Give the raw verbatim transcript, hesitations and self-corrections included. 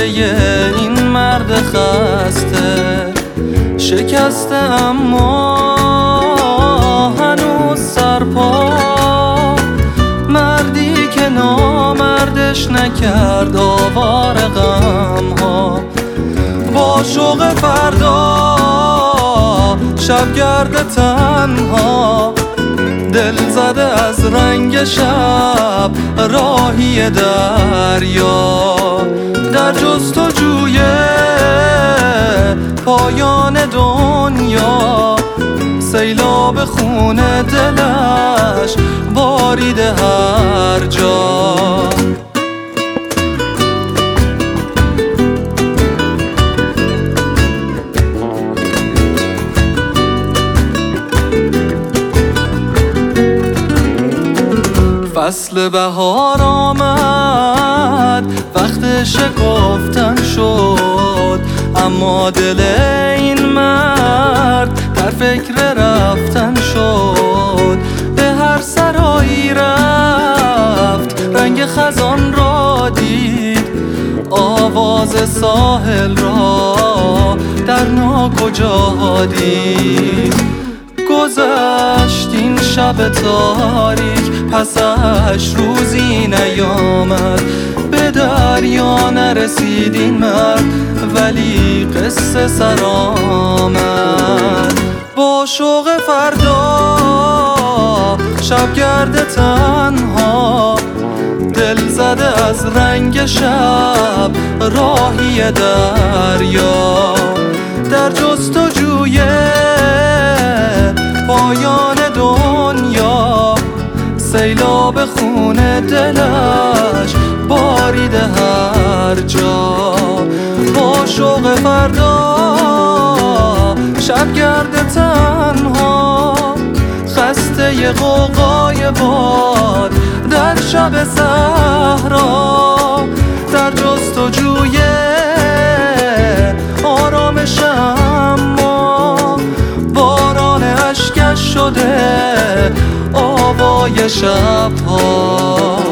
این مرد خسته شکسته اما هنوز سرپا، مردی که نامردش نکرد آوار غم ها. با شوق فردا شبگرد تنها، دل زده از رنگ شب راهی دریا، در جستجوی پایان دنیا، سیلاب خون دلش باریده هر جا. فصل بهار آمد، وقت شکفتن شد، اما دل این مرد در فکر رفتن شد. به هر سرایی رفت، رنگ خزان را دید، آواز ساحل را در ناکجا دید. گذشت این شب تاریک، پسش روزی نیامد، به دریا نرسید این مرد، ولی قصه سر آمد. با شوق فردا شبگرد تنها، دل زده از رنگ شب راهی دریا، در جستجوی پایان دنیا، سیلاب خون دلش باریده هر جا. با شوق فردا شبگرد تنها، خسته غوغای باد در شب صحرا، در جستجوی آرامش، اما باران اشکش شده آوای شبها.